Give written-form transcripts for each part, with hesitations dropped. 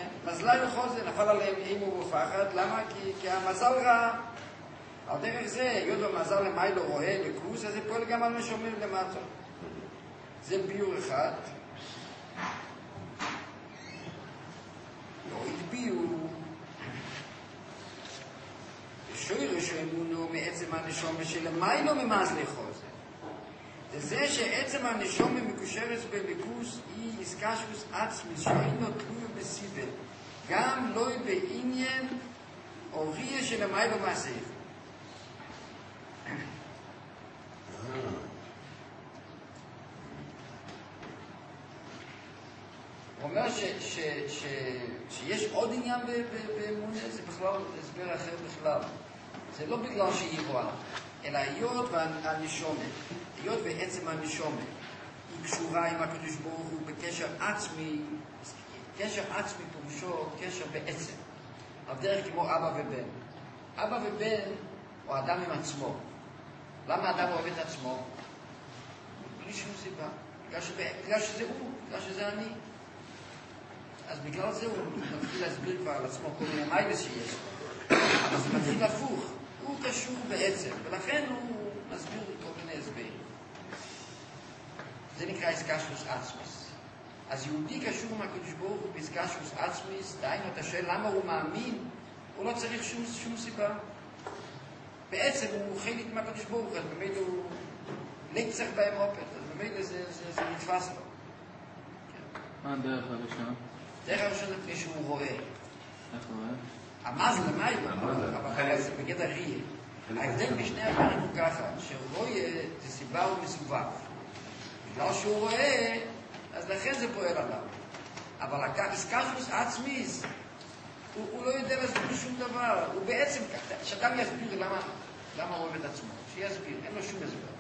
כן? מזלה וחוזן, נפל עליהם אימו ופחד, למה? כי המזל רע. על דרך זה, היות במזל למיילו רואה וכוס, אז זה פועל גם על משומר למטה. זה ביור אחד. לא התביאו. שוירש האמונו מעצם הנשום שלמיילו ממזלה חוזן. זה שעצם הנשום מקושרת בליכוס היא איסקשוס עצמי שאינו תלוי בסיבל. גם לא בעניין אוריה שלמיילו מעשיך. הוא אומר שיש עוד עניין באמונה, זה בכלל הסבר אחר בכלל. זה לא בגלל שהיא רואה, אלא היות והנשומת, היות בעצם הנשומת, היא קשורה עם הקדוש ברוך הוא בקשר עצמי, קשר עצמי פירושו קשר בעצם, על דרך כמו אבא ובן. אבא ובן הוא אדם עם עצמו. למה האדם אוהב את עצמו? בלי שום סיבה. בגלל שזה הוא, בגלל שזה אני. אז בגלל זה הוא מתחיל להסביר כבר על עצמו כל מיני מיילס שיש. אז זה מתחיל הפוך. הוא קשור בעצם, ולכן הוא מסביר כל מיני הסברים. זה נקרא איסקשוס עצמיס. אז יהודי קשור מהקדוש ברוך הוא באיסקשוס עצמיס, דהיינו אתה שואל למה הוא מאמין, הוא לא צריך שום סיבה. בעצם הוא חלק מהקדוש ברוך הוא, אז במילא הוא נצח בהם אופת, אז במילא זה נתפס לו. מה הדרך הראשונה? דרך הראשונה לפני שהוא רואה. איך רואה? המזל למעלה, אבל זה בגדר ריה. ההבדל בשני הדברים הוא ככה, שרואה זה סיבה ומסובב. בגלל שהוא רואה, אז לכן זה פועל עליו. אבל איסקשוס עצמיס, הוא לא יודע להסביר שום דבר. הוא בעצם, שאדם יסביר למה הוא אוהב את עצמו. שיסביר, אין לו שום הסבר.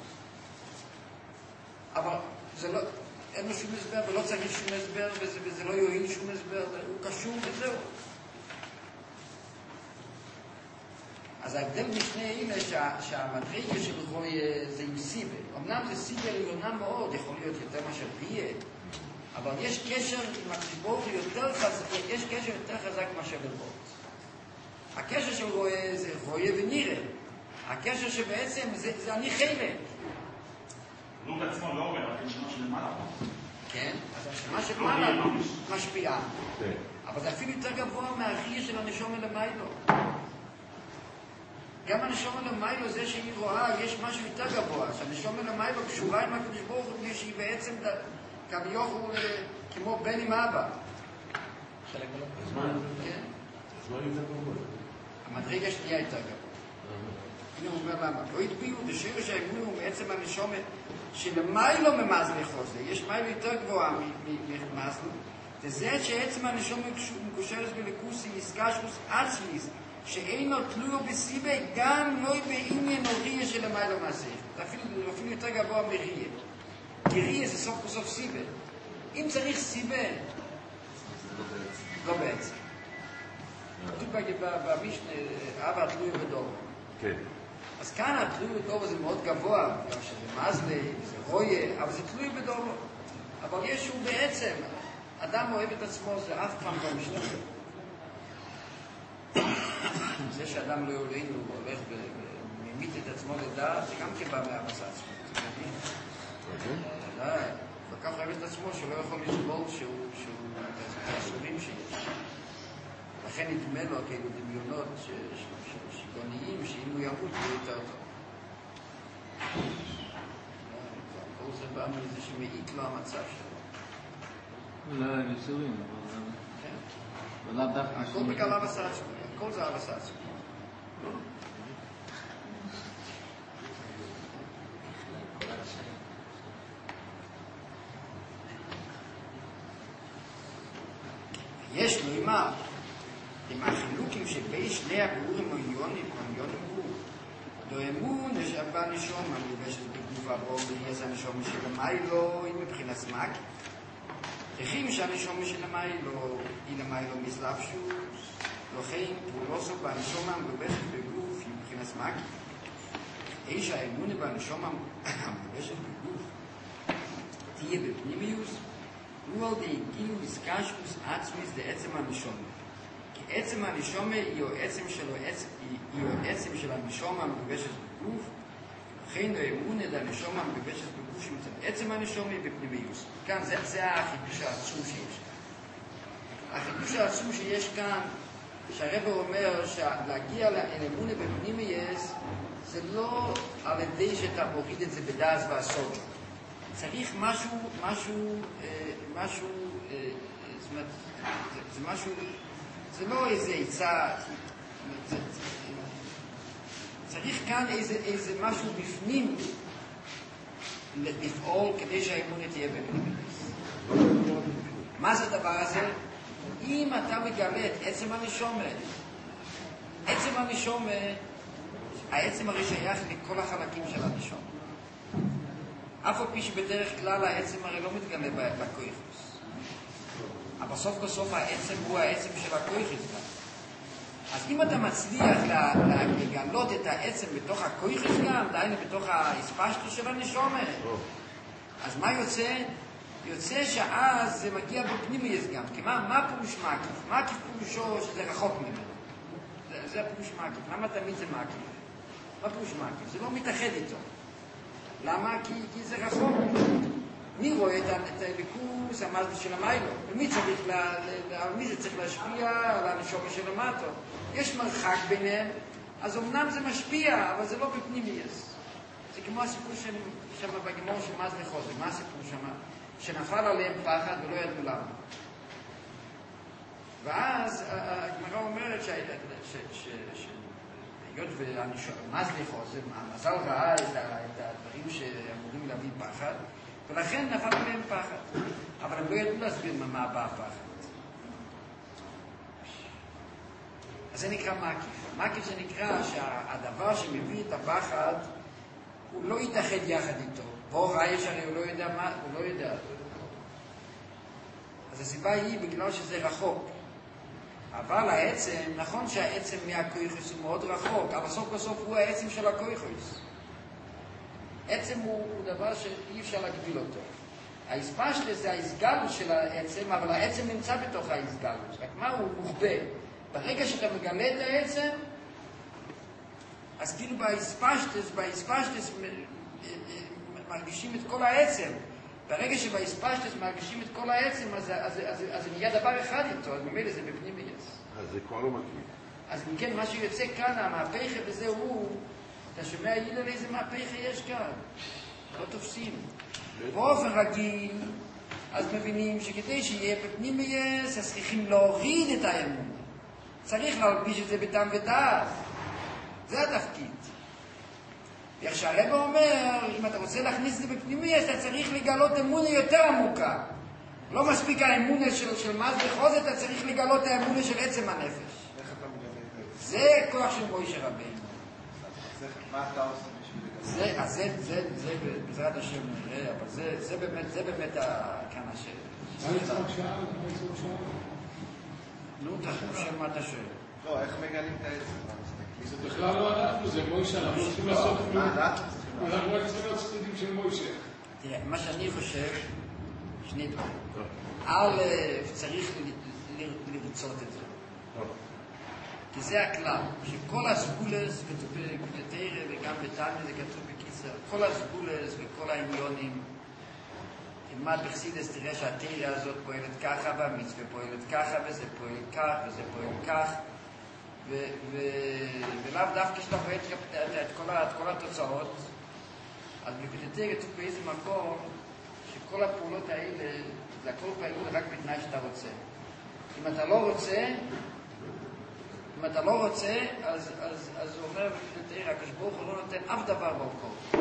אבל זה לא, אין לו שום הסבר ולא צריך שום הסבר, וזה לא יועיל שום הסבר, הוא קשור וזהו. אז ההבדל בשני אלה שהמדרגה של רוי זה עם סיבל. אמנם זה סיבל עליונה מאוד, יכול להיות יותר מאשר ריה, אבל יש קשר עם הציבור יותר חזק, יש קשר יותר חזק מאשר לראות. הקשר של רוי זה רוי ונראה. הקשר שבעצם זה אני חלק. הוא בעצמו לא רואה, רק הנשמה שלמעלה. כן, אז הנשמה שלמעלה משפיעה. אבל זה אפילו יותר גבוה מהריה של הנשום למיילו. גם הנשום למיילו זה שהיא רואה, יש משהו יותר גבוה, שהנשום למיילו קשורה עם הקדוש ברוך הוא, בלי שהיא בעצם כביכול כמו בן עם אבא. חלק מלא. כן. אז מה יותר גבוה? המדרגה השנייה יותר גבוה. הנה הוא אומר למה, לא התביאו בשרש האמון הוא בעצם הנשומת שלמיילו ממזל חוזר, יש מיילו יותר גבוהה ממזל, וזה שעצם הנשומת מקושרת בלכוס עם איסקשוס עצמיס, שאינו תלוי בסיבה, גם לא בעניין אוריה של המיילו מעשה. זה אפילו יותר גבוה מריה. כי ריה זה סוף בסוף סיבה. אם צריך סיבה, לא בעצם. כתוב במשנה, אבא תלוי בדור. כן. אז כאן התלוי בדור זה מאוד גבוה, בגלל שזה מזלה, זה רויה, אבל זה תלוי בדור. אבל יש שהוא בעצם, אדם אוהב את עצמו, זה אף פעם לא משתנה. זה שאדם לא יולד, הוא הולך וממיט את עצמו לדעת, זה גם כבא מהבסה עצמו. די, וכך אוהב את עצמו שלא יכול לסבול שהוא את האסורים שיש. לכן נדמה לו כאילו דמיונות שיגוניים, שאם הוא ימות הוא יותר טוב. כל זה בא מזה שמעיק לו המצב שלו. לא, הם יצורים, אבל לא דווקא. הכל בגלל הבסה עצמו. כל זה הבסה עצמו. יש לו עם החילוקים שבין שני הביאורים עליונים הוא לא אמון בנשום המלובשת בגוף הברור ויש הנשום של המיילו היא מבחינת סמק צריכים שהנשום של המיילו היא למיילו מסלבשוס לכן פרולוסו בנשום המלובשת בגוף היא מבחינת סמק איש האמון בנשום המלובשת בגוף תהיה בפנימיוס nur על דהגיעו מסקשקוס עצמיס לעצם הנשום. כי עצם הנשום היא העצם של הנשום המגובשת בגוף, וכן האמונה דהנשום המגובשת בגוף שמצד עצם הנשום היא בפנימיוס. כאן זה החידוש העצום שיש. החידוש העצום שיש כאן, שהרב אומר שלהגיע לאמונה בפנימיוס, זה לא על ידי שאתה מוריד את זה בדעת והסוד. צריך משהו, זאת אומרת, זה משהו, זה לא איזה עצה, צריך כאן איזה משהו בפנים לפעול כדי שהאמונה תהיה בפנימיוס. מה זה הדבר הזה? אם אתה מגלה את עצם הנשמה, העצם הרי שייך לכל החלקים של הנשמה. אף על פי שבדרך כלל העצם הרי לא מתגלה בקויכוס. אבל סוף כל סוף העצם הוא העצם של הקויכוס גם. אז אם אתה מצליח לגלות את העצם בתוך הקויכוס גם, דהיינו בתוך ההספשטוס של הנשמה, אז מה יוצא? יוצא שאז זה מגיע בפנימיוס גם. כי מה פירוש מקיף? מקיף פירושו שזה רחוק ממנו. זה הפירוש מקיף. למה תמיד זה מקיף? מה פירוש מקיף? זה לא מתאחד איתו. למה? כי זה רחוק. מי רואה את הליכוס המזל של המיילו? ומי זה צריך להשפיע על הנשמה של המטו? יש מרחק ביניהם, אז אמנם זה משפיע, אבל זה לא בפנימיוס. זה כמו הסיפור שם בגמור של מזל חוזר. מה הסיפור שם? שנפל עליהם פחד ולא ידעו למה. ואז הגמרא אומרת היות ומזל חוזר, המזל ראה את הדברים שאמורים להביא פחד, ולכן נפל עליהם פחד. אבל הם לא ידעו להסביר מה בא הפחד. אז זה נקרא מקיף. מקיף זה נקרא שהדבר שמביא את הפחד, הוא לא יתאחד יחד איתו. בוא ראיש הרי הוא לא יודע מה, הוא לא יודע. אז הסיבה היא בגלל שזה רחוק. אבל העצם, נכון שהעצם מהקויכוס הוא מאוד רחוק, אבל סוף בסוף הוא העצם של הקויכוס. עצם הוא דבר שאי אפשר להגביל אותו. ההספשטוס זה ההסגלות של העצם, אבל העצם נמצא בתוך ההסגלות. רק מה הוא מוחבא? ברגע שאתה מגלה את העצם, אז כאילו בהספשטוס מרגישים את כל העצם. ברגע שבהספשטוס מרגישים את כל העצם, אז זה נהיה דבר אחד איתו, אז ממילא זה בפנימיוס. אז זה כבר לא מתאים. אז אם כן, מה שיוצא כאן, המהפכה בזה הוא, אתה שומע ילל איזה מהפכה יש כאן? לא תופסים. באופן רגיל, אז מבינים שכדי שיהיה בפנימיוס, אז צריכים להוריד את האמונה. צריך להלביש את זה בטעם ודעת. זה התפקיד. איך שהרב אומר, אם אתה רוצה להכניס את זה בפנימיוס, אתה צריך לגלות אמונה יותר עמוקה. לא מספיק האמונה של מזל חוזר, אתה צריך לגלות האמונה של עצם הנפש. איך אתה מגלה את זה? זה כוח של מוישה רבינו. מה אתה עושה בשביל לגלות? אז זה בעזרת השם נראה, אבל זה באמת כאן השאלה. מה יצחק שאל? נו, תשאל מה אתה שואל. לא, איך מגלים את העצם? זה בכלל לא אנחנו, זה מוישה, אנחנו צריכים לעשות כלום. אנחנו רק צריכים להיות סטודים של מוישה. תראה, מה שאני חושב, שני דברים. א', צריך לרצות את זה. כי זה הכלל, שכל הסגולס, בתרא וגם בתניא, זה כתוב בקיצר, כל הסגולס וכל העניונים, תלמד בחסידס, תראה שהתרא הזאת פועלת ככה, והמצווה פועלת ככה, וזה פועל כך, וזה פועל כך, ולאו דווקא שאתה רואה את כל התוצאות, אז בקטטר כתוב באיזה מקום שכל הפעולות האלה זה הכל פעילות רק בתנאי שאתה רוצה. אם אתה לא רוצה, אז הוא אומר בקטטר, הקדוש ברוך הוא לא נותן אף דבר במקום. אתה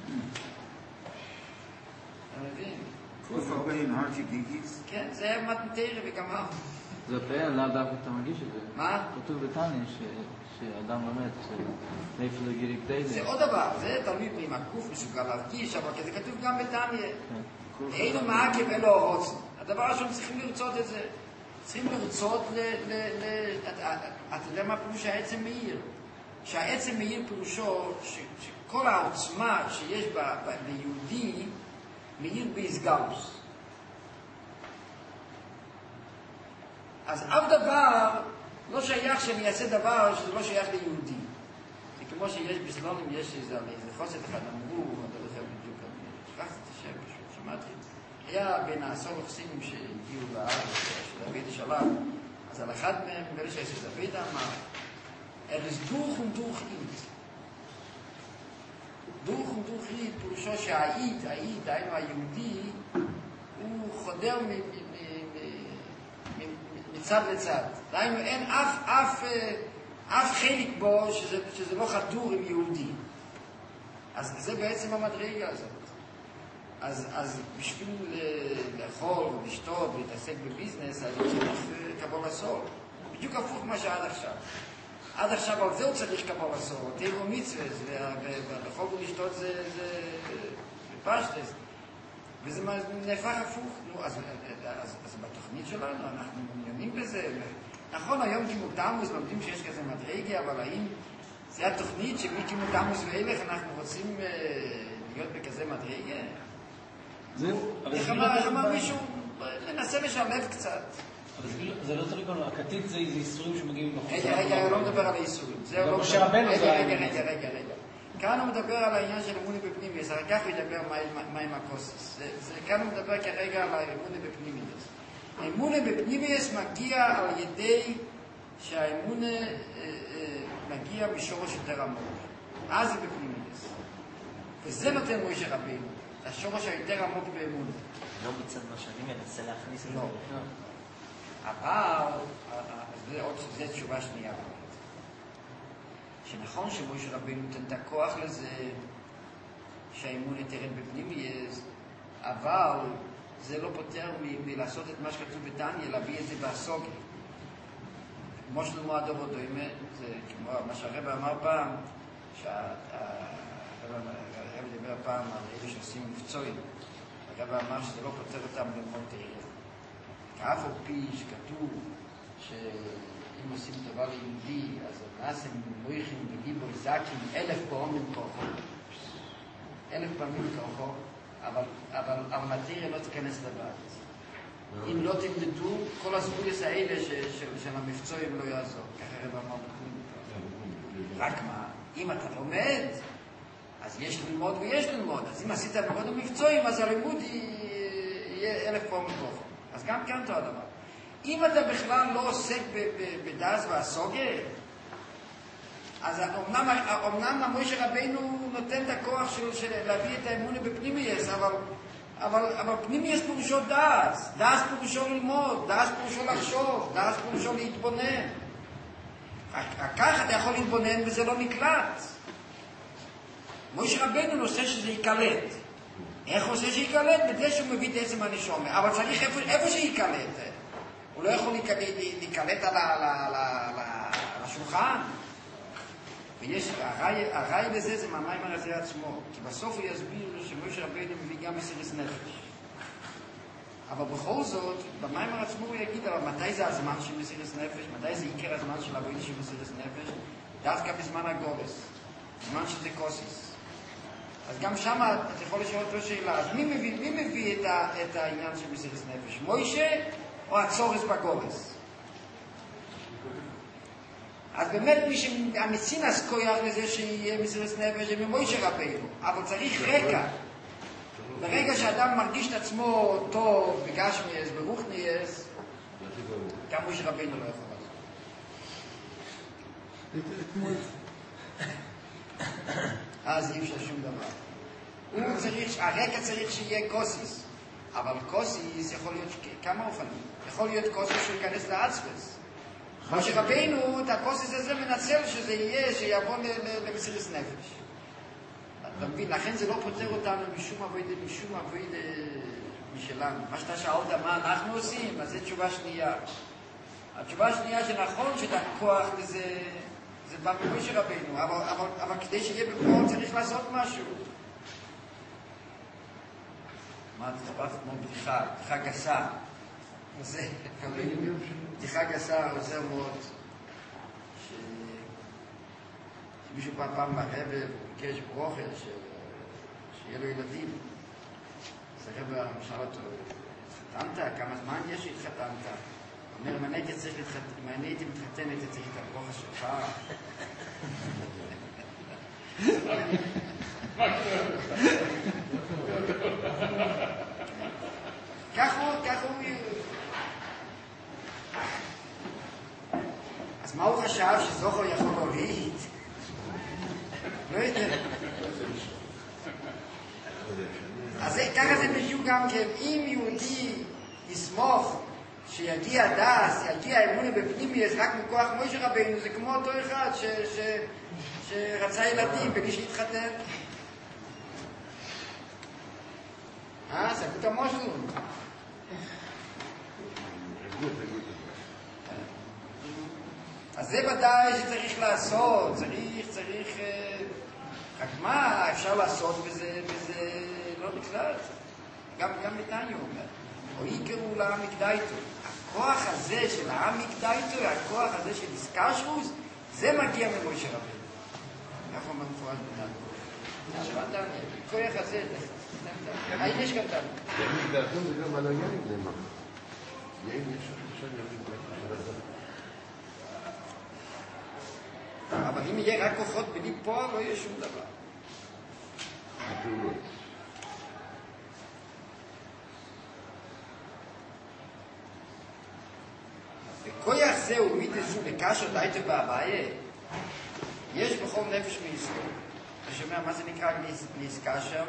מבין? כוס 40, הרצ'י גיגיס. כן, זה היה מתנתר וגמר. זה פעל, לאו דווקא אתה מרגיש את זה. מה? כתוב בתניא שאדם לומד, מאיפה לגיל כדי זה עוד דבר, זה תלוי אם הגוף מסוגל להרגיש, אבל זה כתוב גם בתניא. אינו מעקב אלו הרוצן. הדבר הראשון צריכים לרצות את זה. צריכים לרצות אתה יודע מה פירוש העצם מאיר? שהעצם מאיר פירושו שכל העוצמה שיש ביהודי מאיר בהסגלוס. אז אף דבר לא שייך שאני אעשה דבר שזה לא שייך ליהודי. זה כמו שיש בסלונים, יש איזה חוסת אחד, אמרו, אתה לא יודע בדיוק, אני שכחתי את השם פשוט, שמעתי. היה בין העשור החסינים שהגיעו לארץ, שדוד שלם, אז על אחד מהם, בלי שדוד אמר, ist durch und durch it. durch und durch it, פירושו שהעיד, דהיינו היהודי, הוא חודר מצד לצד. דהיינו אין אף חלק בו שזה לא חתור עם יהודי. אז זה בעצם המדרגה הזאת. אז בשביל לאכול ולשתות ולהתעסק בביזנס, אז הוא צריך קבול הסול. בדיוק הפוך מה שעד עכשיו. עד עכשיו על זה הוא צריך קבול הסול. תראו מצווה, ולאכול ולשתות זה פשטס. וזה נהפך הפוך. אז בתוכנית שלנו אנחנו מעוניינים בזה. נכון, היום כימותמוס לומדים שיש כזה מדרגה, אבל האם זה התוכנית שמכימותמוס ואילך אנחנו רוצים להיות בכזה מדרגה? איך אמר מישהו, ננסה לשלב קצת. זה לא תלוי בנו, הכתית זה איסורים שמגיעים בחוץ. רגע, לא מדבר על האיסורים. משה רבנו זה... רגע. כאן הוא מדבר על העניין של אמונה בפנימיוס, אחר כך הוא ידבר מה עם הקוסס. כאן הוא מדבר כרגע על האמונה בפנימיוס. האמונה בפנימיוס מגיע על ידי שהאמונה מגיע משורש יותר עמוק. אז זה בפנימיוס. וזה נותן משה רבנו. השורש היותר עמוק באמונה. לא מצד מה שאני מנסה להכניס את זה. לא. אבל, זה תשובה שנייה. שנכון שמשה רבנו נותן את הכוח לזה שהאמונה תרד בפנימיוס, אבל זה לא פותר מלעשות את מה שכתוב בתניא, להביא את זה בהסוגיה. כמו שלמה הדור דומה, זה כמו מה שהרבא אמר פעם, הרב דיבר פעם על אלה שעושים מבצועים. הרב אמר שזה לא פותר אותם ללמוד תהילה. כאף או פי שכתוב שאם עושים טובה ליהודי, אז נעשים מויכים בגיבו זקים 1000 פעמים כוחו. 1000 פעמים כוחו, אבל המטריה לא תיכנס לבית. אם לא תלמדו, כל הסגוליס האלה של המבצועים לא יעזור. ככה הרב אמר בכלל. רק מה? אם אתה לומד, אז יש ללמוד ויש ללמוד. אז אם עשית ללמוד המבצועים, אז הלימוד יהיה 1000 פעמים כוחו. אז גם כאן אותו הדבר. אם אתה בכלל לא עוסק בדאז והסוגיה, אז אמנם משה רבנו נותן את הכוח של להביא את האמונה בפנימיוס, אבל פנימיוס פירושו דאז. דאז פירושו ללמוד, דאז פירושו לחשוב, דאז פירושו להתבונן. כך אתה יכול להתבונן וזה לא נקלט. משה רבנו נושא שזה יקלט. איך עושה שיקלט? בזה שהוא מביא את עצם הנשמה. אבל צריך איפה שיקלט. הוא לא יכול להיקלט על השולחן. ויש, הרעי לזה זה מהמיימר הזה עצמו. כי בסוף הוא יסביר שמשה רבנו מביא גם מסירות נפש. אבל בכל זאת, במיימר עצמו הוא יגיד, אבל מתי זה הזמן של מסירות נפש? מתי זה עיקר הזמן של עבודה של מסירות נפש? דווקא בזמן הגולס. זמן שזה קוסיס. אז גם שם אתה יכול לשאול אותו שאלה, אז מי מביא את העניין של מסירות נפש? מוישה או הצורס בגורס? אז באמת המסינס כויח לזה שיהיה מסירות נפש זה ממוישה רבנו, אבל צריך רקע. ברגע שאדם מרגיש את עצמו טוב, בגשמיאס, ברוחניאס, גם מוישה רבנו לא יכול לעשות. אז אי אפשר שום דבר. הרקע צריך שיהיה קוסיס, אבל קוסיס יכול להיות כמה אופנים. יכול להיות קוסיס שיכנס לעצמס. משה רבנו, את הקוסיס הזה מנצל שזה יהיה, שיבוא למסירות נפש. אתה מבין, לכן זה לא פותר אותנו משום עבודה משלנו. מה שאתה שאלת מה אנחנו עושים, אז זו תשובה שנייה. התשובה השנייה שנכון שאת הכוח לזה, זה בא ממשה רבנו, אבל כדי שיהיה בפועל צריך לעשות משהו. מה, תספרת כמו בדיחה גסה. זה, בדיחה גסה עוזר מאוד. שמישהו פעם ברבא, ביקש ברוכה, שיהיה לו ילדים. אז הרבא שאל אותו, התחתנת? כמה זמן יש שהתחתנת? אומר, אם אני הייתי מתחתן, הייתי צריך את הכוח שלך. כך הוא... אז מה הוא חשב שזוכר יכול להוריד? לא יודע. אז ככה זה בדיוק גם כן, אם יהודי יסמוך שיגיע דס, יגיע אמונה בפנימי, אז רק מכוח משה רבינו, זה כמו אותו אחד שרצה ילדים בלי שהתחתן. זה כות המושלו. אז זה ודאי שצריך לעשות, צריך... רק מה אפשר לעשות וזה לא בכלל. גם נתניה אומר. או יקראו לעם מקדייתו. הכוח הזה של העם מקדייתו, הכוח הזה של איסקשרוס, זה מגיע ממשה רבינו. כך אומר מפורש בנתניה. שבנת, הכוח הזה, האם יש כאן תניה? ימים מקדייתו זה גם על היין נאמר. יין יש שם ימים מקדייתו. אבל אם יהיה רק כוחות בלי פועל, לא יהיה שום דבר. וכויח זהו מידזו לקשר דייטו בהבאיה, יש בכל נפש מישראל. אתה שומע מה זה נקרא ניסקשר?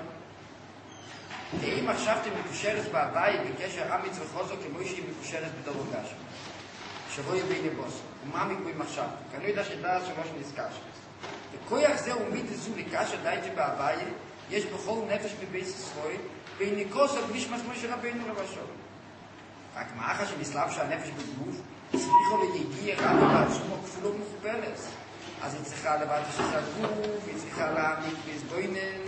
אם עכשיו אתם מקושרת בהבאיה בקשר אמיץ וחוזו כמו שהיא מקושרת בדור גשם. שבוי בין בוס. ומה מקויים עכשיו? כי אני יודע שדעת שלוש ניסקשר. וכויח זהו מידזו לקשר דייטו בהבאיה, יש בכל נפש בבית ישראל, בניקוס על נשמס משה רבינו לבשו. רק מאחר שמסלב שהנפש בגוף, צריכו ליגיע רבי בעצמו כפולו ומכופלת. אז היא צריכה לבטא שזה הגוף, היא צריכה להעמיק בהסבוינן.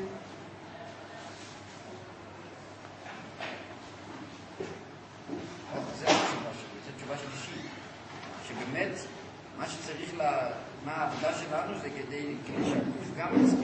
זה התשובה שלישית. שבאמת, מה שצריך מה העבודה שלנו זה כדי שהגוף גם יסכים.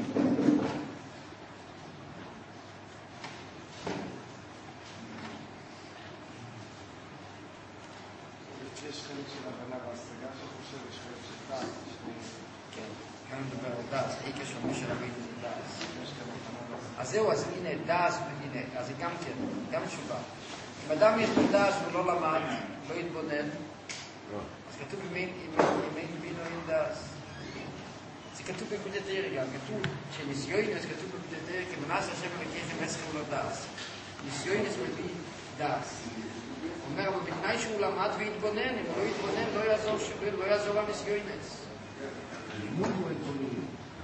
יש חלק של הבנה והשגה שחושב, יש חלק של דעת. כן, כאן מדבר על דעת, איקה של משה רבינו זה דעת. אז זהו, אז הנה דעת, אז זה גם כן, גם תשובה. אם אדם יש לו דעת והוא לא למד, לא יתבונן, אז כתוב אם אין בינו אין דעת. זה כתוב בקודתר גם, כתוב שניסיונס כתוב בקודתר, כמנס השם לקחם מסכם לו דעת. ניסיונס מביא דעת. אומר, אבל בתנאי שהוא למד והתבונן, אם הוא לא יתבונן, לא יעזור המסיונס. לימוד הוא התבונן.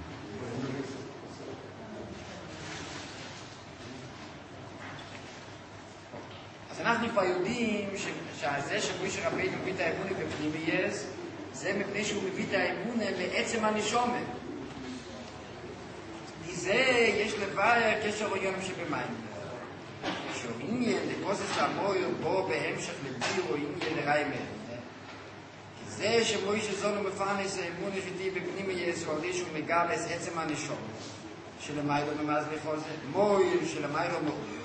אז אנחנו כבר יודעים שזה שמשה רבינו מביא את האמונה בפנימייס, זה מפני שהוא מביא את האמונה לעצם הנשומה. מזה יש לבאר קשר עויונים שבמים. שעניין לפוסס המויר בו בהמשך לביר או עניין לריימר. כי זה שמוישה זונו מפרנס האמון יחידי בפנימי יסועדי שהוא מגלס עצם הנשום. שלמיילו ממז לחוזה, מויר שלמיילו מויר.